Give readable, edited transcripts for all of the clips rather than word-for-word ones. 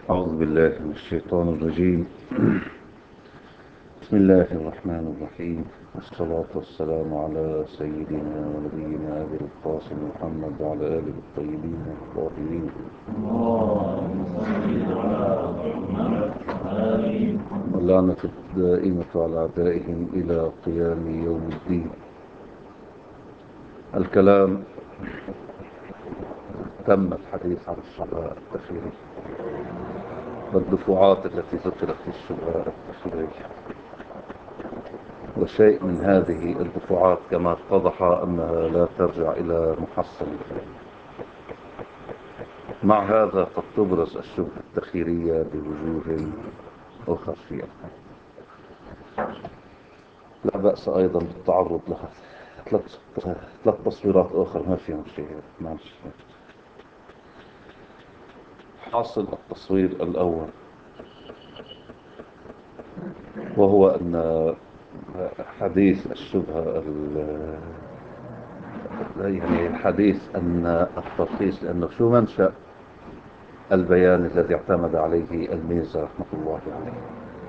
أعوذ بالله من الشيطان الرجيم. بسم الله الرحمن الرحيم، والصلاة والسلام على سيدنا ونبينا أبي القاسم محمد وعلى آله الطيبين الطاهرين، واللعنة الدائمة على أعدائهم إلى قيام يوم الدين. الكلام تم الحديث عن الشبهة التخيلية والدفعات التي ذكرت في الشبهة التخيلية، وشيء من هذه الدفعات كما اتضح أنها لا ترجع إلى محصل. مع هذا قد تبرز الشبهة التخييرية بوجوه أخرى فيها لا بأس أيضا بالتعرض لها. ثلاث تصويرات أخرى ما فيها شيء. حاصل التصوير الأول وهو أن حديث الشبهة يعني الحديث أن الترخيص، لأنه شو منشأ البيان الذي اعتمد عليه الميرزا رحمة الله عليه،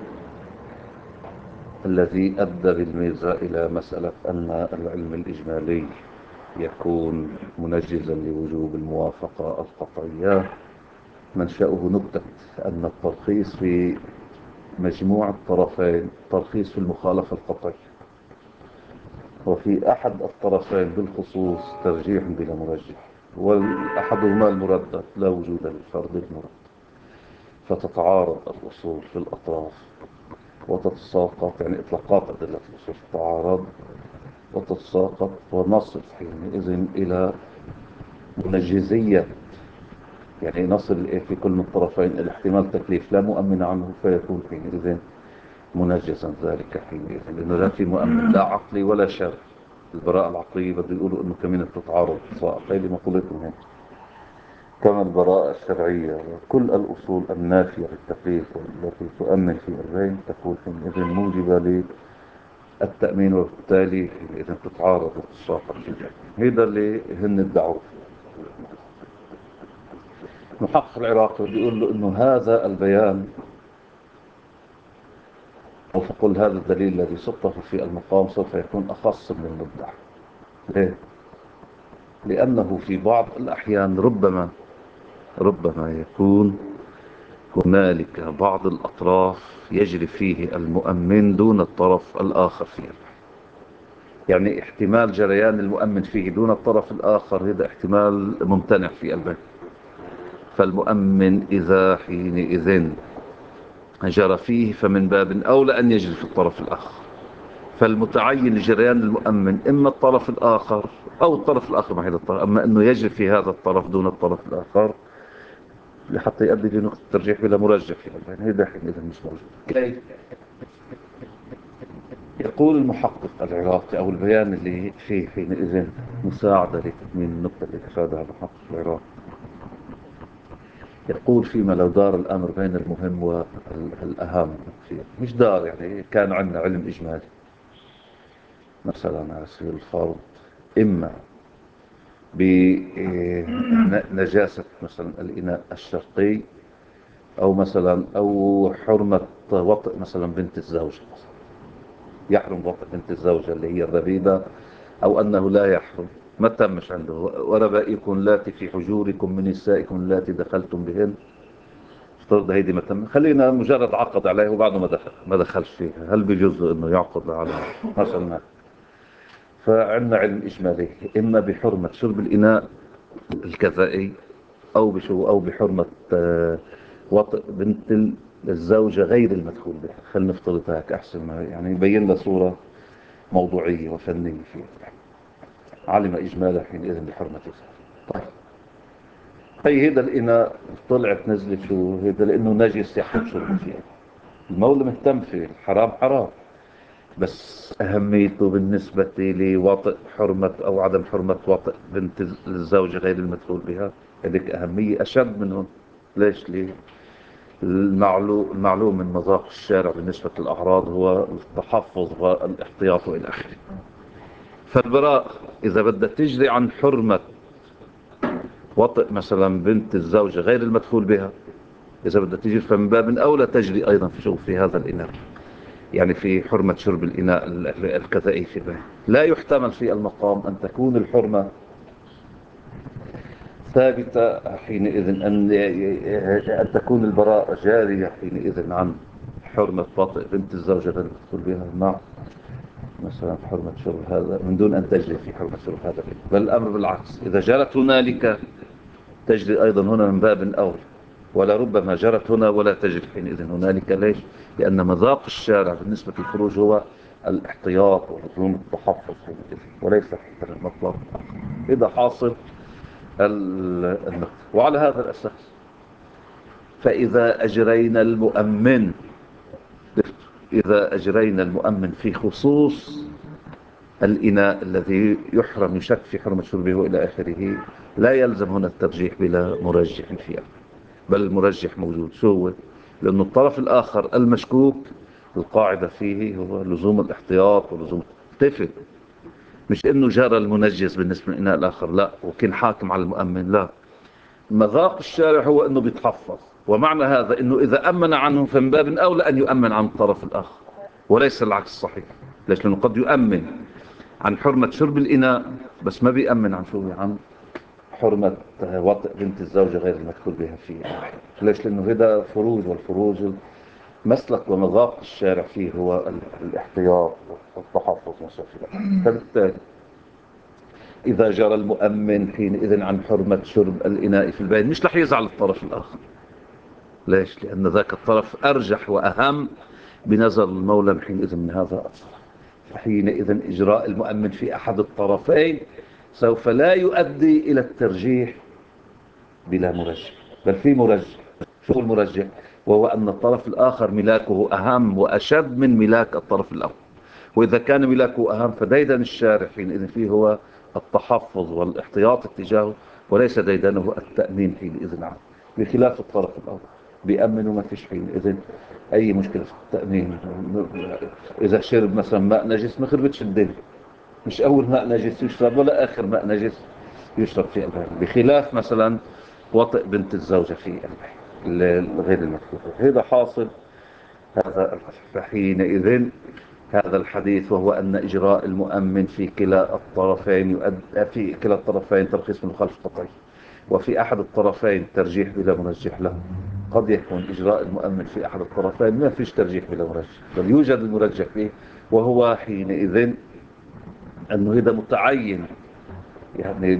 الذي أدى بالميرزا إلى مسألة أن العلم الإجمالي يكون منجزا لوجوب الموافقة القطعية. منشأه نكتة أن الترخيص في مجموع الطرفين ترخيص في المخالفة القطعية، وفي أحد الطرفين بالخصوص ترجيح بلا مرجح، والأحدهما المردد لا وجود للفرد المردد، فتتعارض الأصول في الأطراف وتتساقط، يعني إطلاقات أدلة الأصول تتعارض وتتساقط، ونصل حينئذ إلى منجزية، يعني نصل في كل من الطرفين الاحتمال تكليف لا مؤمن عنه، فيكون حينئذ منجزا ذلك حينئذ، لأنه لا في مؤمن لا عقلي ولا شرعي. البراءة العقلية بده يقولوا إنه كمان بتتعارض هذه مقولتهم هنا، كما البراءة الشرعية وكل الأصول النافية للتكليف والتي تؤمن في الذهن تكون حينئذ موجبة للتأمين، وبالتالي حينئذ تتعارض وتتساقط في الجهة. هذا اللي هن الدعوة. محقق العراقي بيقول له إنه هذا البيان، أو فقل هذا الدليل الذي صدته في المقام سوف يكون أخص من المدعى. ليه؟ لأنه في بعض الأحيان ربما يكون هنالك بعض الأطراف يجري فيه المؤمن دون الطرف الآخر فيه، يعني احتمال جريان المؤمن فيه دون الطرف الآخر هذا احتمال ممتنع في البيان. فالمؤمن إذا حينئذ جرى فيه فمن باب أولى أن يجري في الطرف الآخر. فالمتعين لجريان المؤمن إما الطرف الآخر أو الطرف الآخر مع هذا الطرف، أما أنه يجري في هذا الطرف دون الطرف الآخر لحتى يؤدي لنقطة الترجيح بلا مرجح، يعني هذا حينئذ مش موجود. كيف؟ يقول المحقق العراقي، أو البيان اللي فيه حينئذ مساعدة لتكمين النقطة اللي أفادها المحقق العراقي، يقول فيما لو دار الأمر بين المهم والأهم، مش دار يعني كان عندنا علم إجمالي مثلا على سبيل الفرض، إما بنجاسة مثلا الإناء الشرقي، أو حرمة وطئ مثلا بنت الزوجة، يحرم وطئ بنت الزوجة اللي هي الربيبة، أو أنه لا يحرم ما تمش عنده. وربائكم اللاتي في حجوركم من نسائكم اللاتي دخلتم بهن، افترض هيدي ما تم، خلينا مجرد عقد عليه وبعده ما دخلش فيها، هل بيجوز له انه يعقد على مثلا؟ فعندنا علم اجمالي اما بحرمه شرب الاناء الكذائي، او بحرمه وطئ بنت الزوجه غير المدخول بها. خلينا نفترض هيك احسن، ما يعني يبين لنا صوره موضوعيه وفنيه فيها. علم اجمالا حينئذ بحرمه ذلك. طيب هذا الإناء طلعت نزلت شو هذا، لأنه نجس يحرم شربه فيه. المولى مهتم فيه، الحرام حرام، بس أهميته بالنسبة لوطئ حرمة أو عدم حرمة وطئ بنت الزوجة غير المدخول بها، هذيك أهمية أشد منهم. ليش؟ ليه؟ المعلوم من مذاق الشارع بالنسبة للأعراض هو التحفظ والاحتياط وإلى آخره. فالبراء إذا بدها تجري عن حرمة وطئ مثلا بنت الزوجة غير المدخول بها، إذا بدها تجري فمن باب أولى تجري أيضا في شوف في هذا الإناء، يعني في حرمة شرب الإناء الكذائي في البيت. لا يحتمل في المقام أن تكون الحرمة ثابتة حينئذ، أن تكون البراءة جارية حينئذ عن حرمة وطئ بنت الزوجة التي تدخل بها مع مثلا حرمة شرب هذا من دون أن تجري في حرمة شرب هذا، بل الأمر بالعكس، إذا جرت هنالك تجري أيضا هنا من باب أولى، ولا ربما جرت هنا ولا تجري حينئذ هنالك. ليش؟ لأن مذاق الشارع بالنسبة للخروج هو الاحتياط ولزوم التحفظ حينئذ، وليس حتى المطلق إذا حاصل النقص. وعلى هذا الأساس فإذا أجرينا المؤمن، إذا أجرينا المؤمن في خصوص الإناء الذي يحرم يشك في حرمة شربه وإلى آخره، لا يلزم هنا الترجيح بلا مرجح فيه، بل المرجح موجود. شو هو؟ لأن الطرف الآخر المشكوك القاعدة فيه هو لزوم الاحتياط ولزوم التفت، مش إنه جرى المنجز بالنسبة للإناء الآخر لا وكان حاكم على المؤمن، لا. مذاق الشارع هو أنه بيتحفظ، ومعنى هذا أنه إذا أمن عنه فمن باب أولى أن يؤمن عن الطرف الآخر، وليس العكس صحيح. ليش؟ لأنه قد يؤمن عن حرمة شرب الإناء بس ما بيأمن عن شو، عن حرمة وطئ بنت الزوجة غير المدخول بها فيه. ليش؟ لأنه هذا فروج، والفروج مسلك ومذاق الشارع فيه هو الاحتياط والتحفظ وصفه. فبالتالي إذا جرى المؤمن حينئذ عن حرمة شرب الإناء في البيت مش رح يزعل الطرف الآخر. ليش؟ لأن ذاك الطرف أرجح وأهم بنظر المولى حينئذ من هذا الطرف. فحينئذ إجراء المؤمن في أحد الطرفين سوف لا يؤدي إلى الترجيح بلا مرجح، بل في مرجح. شو المرجح؟ وهو أن الطرف الآخر ملاكه أهم وأشد من ملاك الطرف الأول، وإذا كان ملاكه أهم فديدن الشارع حينئذ فيه هو التحفظ والاحتياط اتجاهه، وليس ديدنه التأمين حينئذ عنه، بخلاف الطرف الأول بيأمن وما فيش حينئذ أي مشكلة في التأمين. إذا شرب مثلا ماء نجس ما خربتش الدنيا، مش أول ماء نجس يشرب ولا آخر ماء نجس يشرب في البيت، بخلاف مثلا وطئ بنت الزوجة في البيت غير المكتوب. هذا حاصل هذا. فحينئذ هذا الحديث وهو أن إجراء المؤمن في كلا الطرفين يؤدي في كلا الطرفين ترخيص من مخالفة قطعي، وفي أحد الطرفين ترجيح بلا مرجح له. قد يكون إجراء المؤمن في أحد الطرفين ما فيش ترجيح بلا مرجح، بل يوجد المرجح فيه، وهو حينئذ أنه هذا متعين، يعني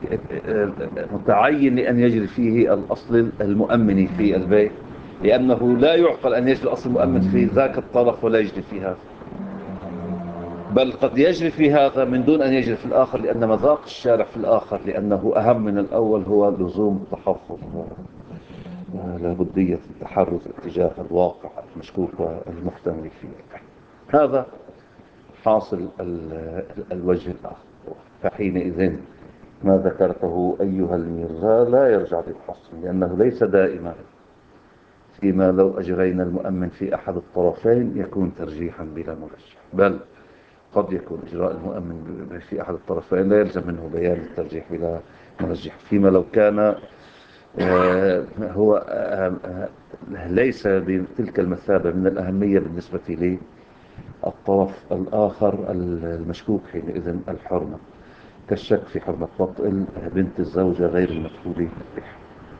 متعين لأن يجري فيه الأصل المؤمن في البيت، لأنه لا يعقل أن يجري الأصل المؤمن في ذاك الطرف ولا يجري في هذا، بل قد يجري في هذا من دون أن يجري في الآخر، لأن مذاق الشارع في الآخر لأنه أهم من الأول هو لزوم التحفظ لابدية التحرز اتجاه الواقع المشكوك والمحتمل فيه. هذا حاصل الوجه الآخر. فحينئذ ما ذكرته أيها الميرزا لا يرجع للحصر، لأنه ليس دائما فيما لو أجرينا المؤمن في أحد الطرفين يكون ترجيحا بلا مرجح، بل قد يكون إجراء المؤمن في أحد الطرفين لا يلزم منه بيان الترجيح بلا مرجح، فيما لو كان هو ليس بتلك المثابة من الأهمية بالنسبة للطرف الآخر المشكوك حينئذ الحرمة، كالشك في حرمة وطئ بنت الزوجة غير المدخول بها.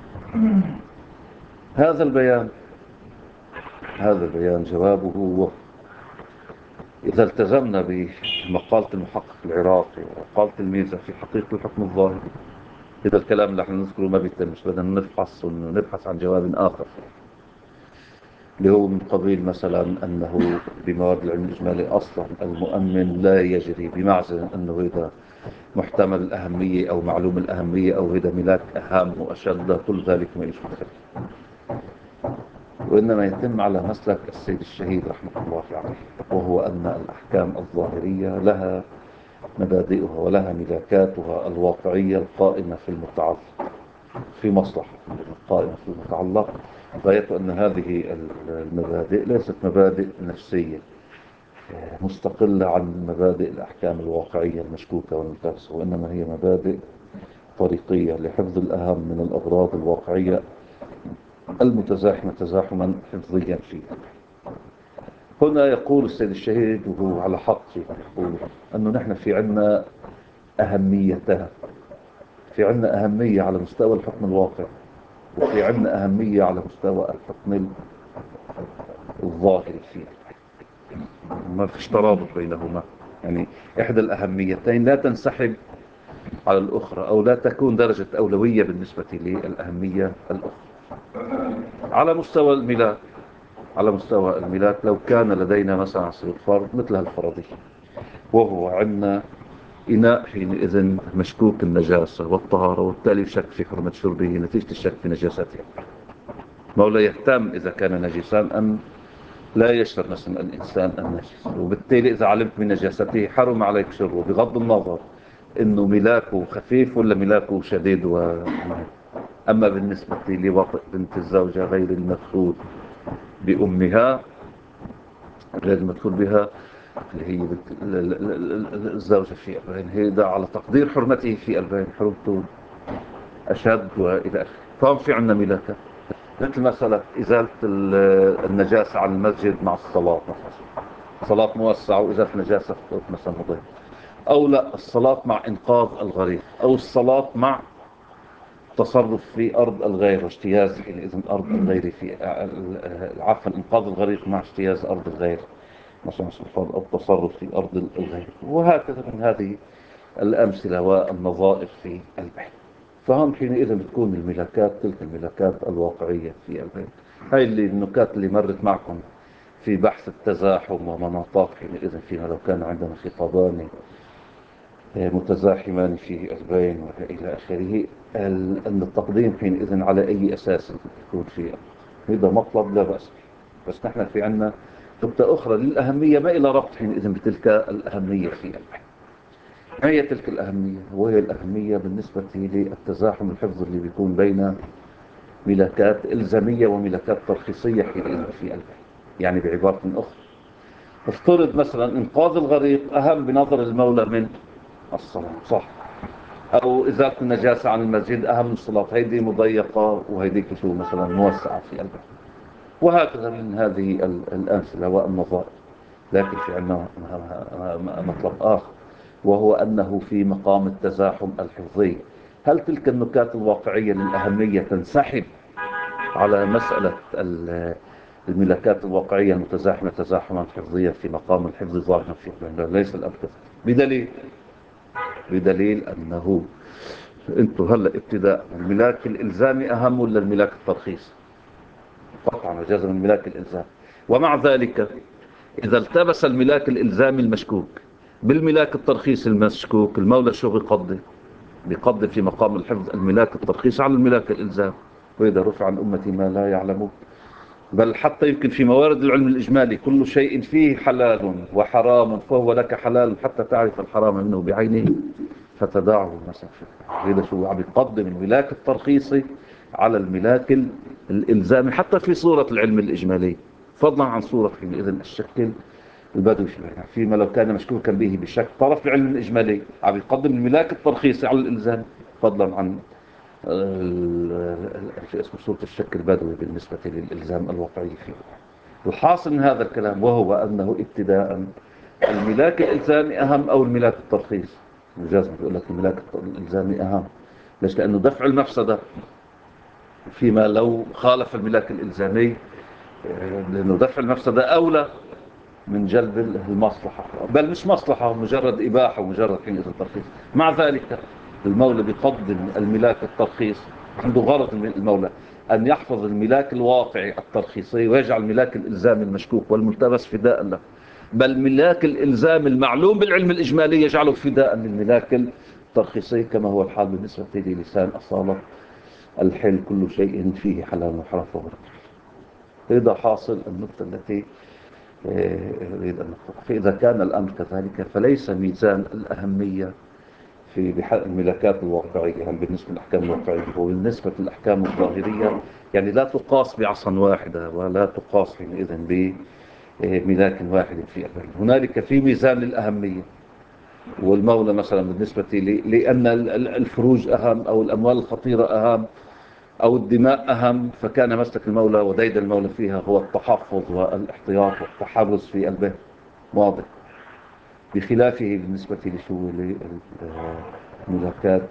هذا البيان هذا البيان جوابه وهو إذا التزمنا بمقالة المحقق العراقي ومقالة الميزة في حقيقة الحكم الظاهري، إذا الكلام اللي احنا نذكره ما بيتمش، بدنا نبحث عن جواب آخر اللي هو من قبيل مثلا أنه بمواد العلم الإجمالي أصلا المؤمن لا يجري، بمعزل أنه إذا محتمل الأهمية أو معلوم الأهمية أو إذا ملاك أهم وأشد، كل ذلك ما يجب خلف، وإنما يتم على مسلك السيد الشهيد رحمة الله عليه، وهو أن الأحكام الظاهرية لها مبادئها ولها ملاكاتها الواقعية القائمة في المتعلق في مصلحة القائمة في المتعلق، غاية أن هذه المبادئ ليست مبادئ نفسية مستقلة عن مبادئ الأحكام الواقعية المشكوكة والمترسة، وإنما هي مبادئ طريقية لحفظ الأهم من الأغراض الواقعية المتزاحمة تزاحما حفظيا فيه. هنا يقول السيد الشهيد وهو على حق في يقول أنه نحن في عنا أهميتها. في عنا أهمية على مستوى الحكم الواقع، وفي عنا أهمية على مستوى الحكم الظاهري فيه. ما فيش ترابط بينهما، يعني إحدى الأهميتين لا تنسحب على الأخرى أو لا تكون درجة أولوية بالنسبة للأهمية الأخرى. على مستوى الملاك، على مستوى الملاك لو كان لدينا مثلا على سبيل الفرض مثل هالفرضية، وهو عندنا إناء حينئذ مشكوك النجاسة والطهارة، وبالتالي شك في حرمة شربه نتيجة الشك في نجاسته. مولا يهتم إذا كان نجسا أن لا يشرب مثلا الإنسان النجس، وبالتالي إذا علمت من نجاسته حرم عليك شربه بغض النظر إنه ملاكه خفيف ولا ملاكه شديد أما بالنسبة لوطئ بنت الزوجة غير المدخول بأمها، غير المدخول بها اللي هي الزوجة في أربعين، هي ده على تقدير حرمته في أربعين، حرمته أشد وإلى آخره. فهم في عندنا ملاكة مثل مسألة إزالة النجاسة عن المسجد مع الصلاة مثلا، صلاة موسعة وإزالة النجاسة مثلا مضيت، أو لا الصلاة مع إنقاذ الغريق، أو الصلاة مع تصرف في أرض الغير واجتياز حينئذ أرض الغير في عفوا إنقاذ الغريق مع اجتياز أرض الغير مثلا أو التصرف في أرض الغير، وهكذا من هذه الأمثلة والنظائر في البحث. فهم حينئذ بتكون الملاكات تلك الملاكات الواقعية في البحث. هاي اللي النكات اللي مرت معكم في بحث التزاحم ومناطات حينئذ فيما لو كان عندنا خطابان متزاحمان في البين وإلى آخره، أن التقديم حينئذ على أي أساس يكون فيه. هذا مطلب لا بأس به، بس نحن في عنا نقطة أخرى للأهمية ما إلى ربط حينئذ بتلك الأهمية في البحث. ما هي تلك الأهمية؟ وهي الأهمية بالنسبة للتزاحم الحفظ اللي بيكون بين ملاكات إلزامية وملاكات ترخيصية حينئذ في البحث. يعني بعبارة أخرى، افترض مثلا إنقاذ الغريق أهم بنظر المولى من الصلاة، صح؟ أو إزالة النجاسة عن المسجد أهم من الصلاة، هيدي مضيقة وهيديك شو مثلا موسعة في البحث. وهكذا من هذه الأمثلة والنظائر. لكن في عندنا مطلب آخر، وهو أنه في مقام التزاحم الحفظي، هل تلك النكات الواقعية للأهمية تنسحب على مسألة الملاكات الواقعية المتزاحمة تزاحما حفظيا في مقام الحفظ ظاهرا في ليس الأمر بدليل أنه انتوا هلا ابتداء الملاك الإلزامي أهم ولا الملاك الترخيص؟ قطعا وجزم الملاك الإلزامي. ومع ذلك إذا التبس الملاك الإلزامي المشكوك بالملاك الترخيص المشكوك، المولى شو بيقدم في مقام الحفظ الملاك الترخيص على الملاك الإلزام. وإذا رفع عن أمتي ما لا يعلمون، بل حتى يمكن في موارد العلم الإجمالي كل شيء فيه حلال وحرام فهو لك حلال حتى تعرف الحرام منه بعينه فتداعه مثلا. هذا شو عم يقدم الملاك الترخيصي على الملاك الإلزامي حتى في صورة العلم الإجمالي، فضلا عن صورة حينئذ الشكل البدوي فيما لو كان مشكوكا به بشك طرف العلم الإجمالي عم يقدم الملاك الترخيصي على الإلزام، فضلا عن في اسم صورة الشك البدوي بالنسبة للإلزام الواقعي فيه. الحاصل من هذا الكلام وهو أنه ابتداء الملاك الإلزامي أهم أو الملاك الترخيص؟ مجاز بيقول لك الملاك الإلزامي أهم. ليش؟ لأنه دفع المفسدة فيما لو خالف الملاك الإلزامي، لأنه دفع المفسدة أولى من جلب المصلحة، بل مش مصلحة، مجرد إباحة ومجرد حين الترخيص. مع ذلك المولى بيقدم الملاك الترخيص، عنده غرض من المولى أن يحفظ الملاك الواقعي الترخيصي ويجعل الملاك الإلزامي المشكوك والملتبس فداء له، بل ملاك الإلزام المعلوم بالعلم الإجمالي يجعله فداء للملاك الترخيصي، كما هو الحال بالنسبة للسان أصالة الحل كل شيء فيه حلال وحرام فهو. هذا حاصل النقطة التي أريد أن نقول. فإذا كان الأمر كذلك فليس ميزان الأهمية في الملاكات الواقعية يعني بالنسبة للأحكام الواقعية وبالنسبة للأحكام الظاهرية، يعني لا تقاس بعصا واحدة ولا تقاس حينئذ بملاك واحد في أبعاد. هنالك في ميزان للأهمية، والمولى مثلا بالنسبة لأن الفروج أهم أو الأموال الخطيرة أهم أو الدماء أهم، فكان مسلك المولى وديد المولى فيها هو التحفظ والاحتياط والتحرز في قلبه. واضح. بخلافه بالنسبة لشو للملاكات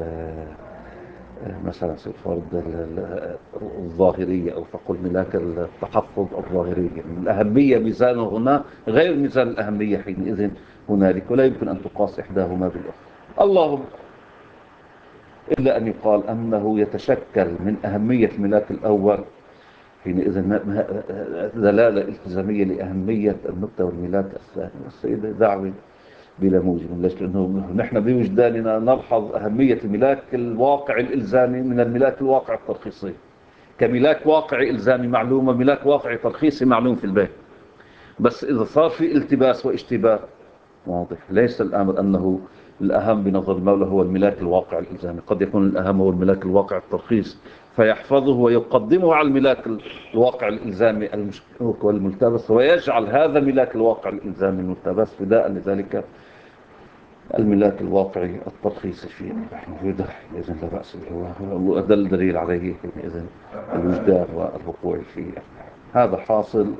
مثلا الفرد الظاهرية، أو فقل ملاك التحفظ الظاهرية. الأهمية ميزانه هنا غير ميزان الأهمية حينئذ هنالك، ولا يمكن أن تقاس إحداهما بالأخرى. اللهم إلا أن يقال أنه يتشكل من أهمية الملاك الأول حينئذ دلالة التزامية لأهمية النكتة والملاك الثاني. السيدة دعوة بلا موجب. ليش؟ لأنه نحن بوجداننا نلحظ أهمية الملاك الواقع الإلزامي من الملاك الواقع الترخيصي. كملاك واقعي إلزامي معلومة، ملاك واقعي ترخيصي معلوم في البيت. بس إذا صار في التباس واشتباه، واضح، ليس الأمر أنه الأهم بنظر المولى هو الملاك الواقع الإلزامي. قد يكون الأهم هو الملاك الواقع الترخيص، فيحفظه ويقدمه على الملاك الواقع الإلزامي المشكوك والملتبس، ويجعل هذا ملاك الواقع الإلزامي الملتبس فداء لذلك الملاك الواقعي الترخيصي فيه. إذن لا بأس به، وأدل دليل عليه إذن الوجدان والوقوع فيه. هذا حاصل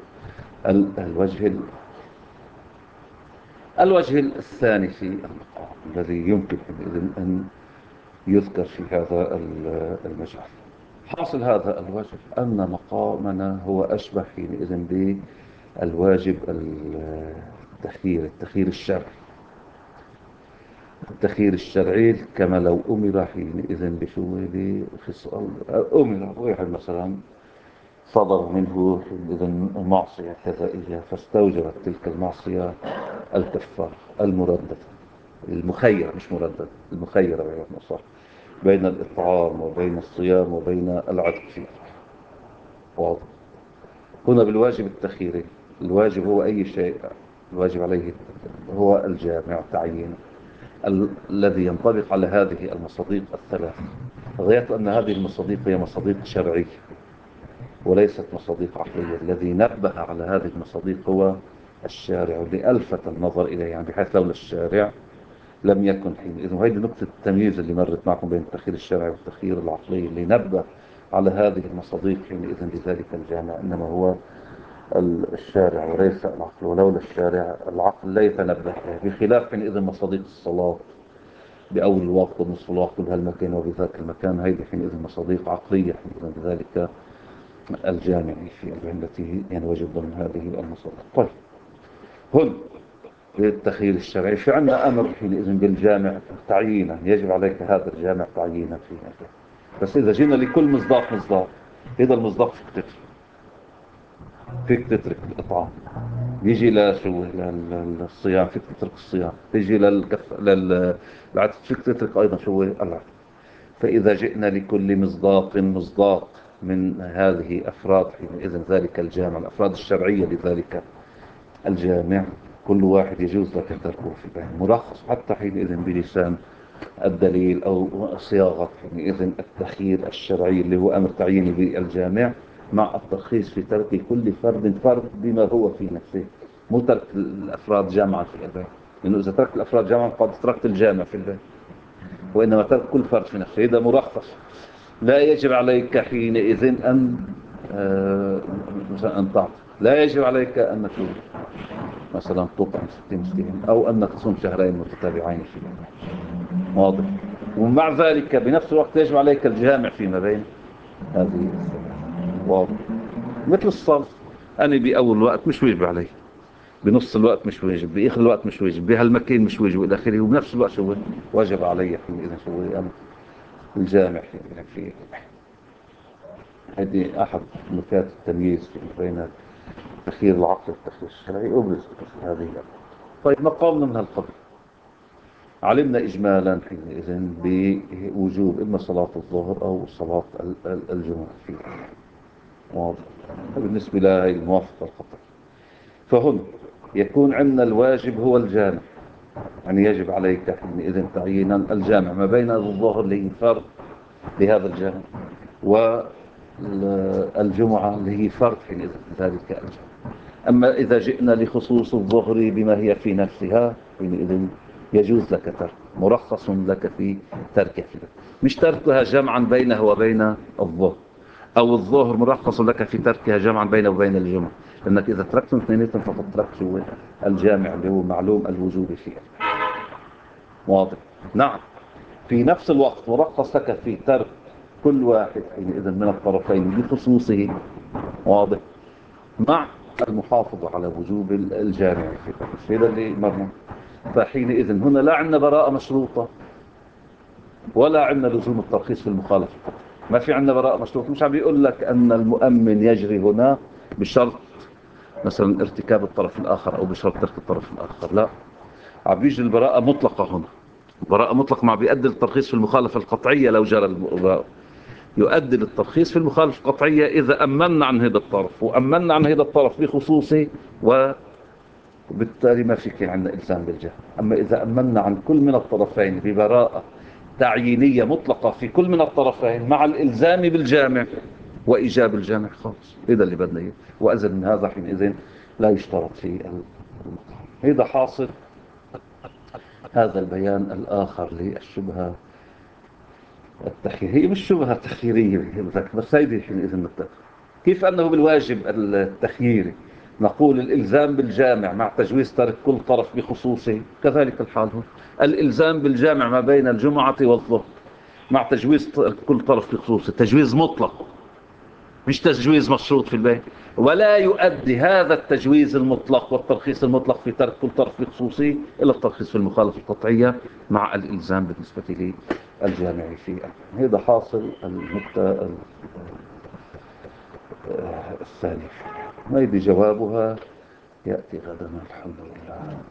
الوجه الثاني في المقام الذي يمكن إذن أن يذكر في هذا المجال. حاصل هذا الوجه أن مقامنا هو أشبه حينئذ بالواجب التخيير الشرعي. التخيير الشرعي كما لو أمر حينئذ بخصال، أمر واحد مثلا صدر منه إذن معصية كذائية، فاستوجبت تلك المعصية الكفارة المرددة، المخيرة مش مرددة، المخيرة بين النصر، بين الإطعام وبين الصيام وبين العتق فيه. واضح. هنا بالواجب التخييري، الواجب هو أي شيء الواجب عليه هو الجامع تعيين الذي ينطبق على هذه المصادق الثلاث، غاية أن هذه المصادق هي مصادق شرعية وليست مصادق عقلية. الذي نبه على هذه المصادق هو الشارع، لألفت النظر إليه، يعني بحيث لولا الشارع لم يكن حينئذ. وهذه نقطة التمييز اللي مرت معكم بين التخيير الشرعي والتخيير العقلي، اللي نبه على هذه المصادق حينئذ لذلك الجامع إنما هو الشارع وليس العقل. ولولا الشارع العقل لا يتنبه له، بخلاف حينئذ مصادق الصلاة بأول الوقت ونصف الوقت بهالمكان وبذاك المكان، هذه حينئذ مصادق عقلية حينئذ لذلك الجامع في التي ينوجد ضمن هذه المصادق. طيب، هن للتخيير الشرعي في عندنا أمر حينئذ بالجامع تعيينا، يجب عليك هذا الجامع تعيينا فيه. بس إذا جينا لكل مصداق هذا المصداق فيك تترك الإطعام، يجي لشو للصيام فيك تترك الصيام، تيجي للعتق فيك تترك أيضا شو العتق. فإذا جئنا لكل مصداق من هذه أفراد حينئذ ذلك الجامع، الأفراد الشرعية لذلك الجامع، كل واحد يجوز لك تركه في بين مرخص حتى حينئذ بلسان الدليل أو صياغة حينئذ التخيير الشرعي اللي هو أمر تعييني بالجامع، مع الترخيص في ترك كل فرد بما هو في نفسه، مو ترك الأفراد جامعا في البيت، لأنه إذا تركت الأفراد جامعا قد تركت الجامع في البيت، وإنما ترك كل فرد في نفسه. إذا مرخص لا يجب عليك حينئذ أن مثلا أن تعطي، لا يجب عليك أن مثلا تطعم 60 مسكين أو أنك تصوم شهرين متتابعين فيما. واضح. ومع ذلك بنفس الوقت يجب عليك الجامع فيما بين هذه الثلاث. واضح. مثل الصرف، أنا بأول وقت مش واجب علي، بنص الوقت مش واجب، بآخر الوقت مش واجب، بهالمكان مش واجب إلى آخره، وبنفس الوقت شو واجب علي إذا شو أنا الجامع في هذه أحد نكات التمييز بين تخيير العقل والتخيير الشرعي أبرز هذه الأمور. طيب، مقامنا من هالقبل علمنا إجمالا حينئذ بوجوب إما صلاة الظهر أو صلاة الجمعة فيه. واضح. بالنسبة لهذه الموافقة الخطأ، فهنا يكون عندنا الواجب هو الجامع، يعني يجب عليك حينئذ تعيينا الجامع ما بين الظهر اللي هي فرض لهذا الجامع والجمعة اللي هي فرض حينئذ ذلك الجامع. أما إذا جئنا لخصوص الظهر بما هي في نفسها حينئذ يجوز لك ترك، مرخص لك في تركه. مش تركها جمعا بينه وبين الظهر، أو الظهر مرخص لك في تركها جمعا بينه وبين الجمعة، لأنك إذا تركتم اثنيناتهم فقد تركت الجامع اللي هو معلوم الوجوب فيه. واضح؟ نعم. في نفس الوقت مرخص لك في ترك كل واحد حينئذ من الطرفين بخصوصه. واضح؟ مع المحافظة على وجوب الجامع في ذلك. هذا اللي مرنا. فحينئذ هنا لا عندنا براءة مشروطة ولا عندنا لزوم الترخيص في المخالفة. ما في عندنا براءة مشروطة. مش عم بيقول لك أن المؤمن يجري هنا بشرط مثلا ارتكاب الطرف الآخر أو بشرط ترك الطرف الآخر. لا، عم بيجي البراءة مطلقة هنا. براءة مطلقة ما بيؤدي للترخيص في المخالفة القطعية. لو جرى يؤدي للترخيص في المخالفة القطعية إذا أمنا عن هذا الطرف، وأمنا عن هذا الطرف بخصوصه، وبالتالي ما في كان عندنا إلزام بالجهة. أما إذا أمنا عن كل من الطرفين ببراءة تعيينية مطلقة في كل من الطرفين مع الإلزام بالجامع وإيجاب الجامع خالص، هذا اللي بدنا إياه. وأزل من هذا حينئذ لا يشترط في المقام. هذا حاصل هذا البيان الآخر للشبهة التخييرية. هي مش شبهة تخييرية بس هيدي حينئذ نتفق. كيف أنه بالواجب التخييري نقول الإلزام بالجامع مع تجويز ترك كل طرف بخصوصه، كذلك الحال هو الإلزام بالجامع ما بين الجمعة والظهر مع تجويز كل طرف بخصوصه، تجويز مطلق مش تجويز مشروط في البيت. ولا يؤدي هذا التجويز المطلق والترخيص المطلق في ترك كل طرف بخصوصه إلى الترخيص في المخالفة القطعية مع الإلزام بالنسبة للجامع في هذا حاصل النقطة الثانية. هذه جوابها يأتي غدا الحمد لله.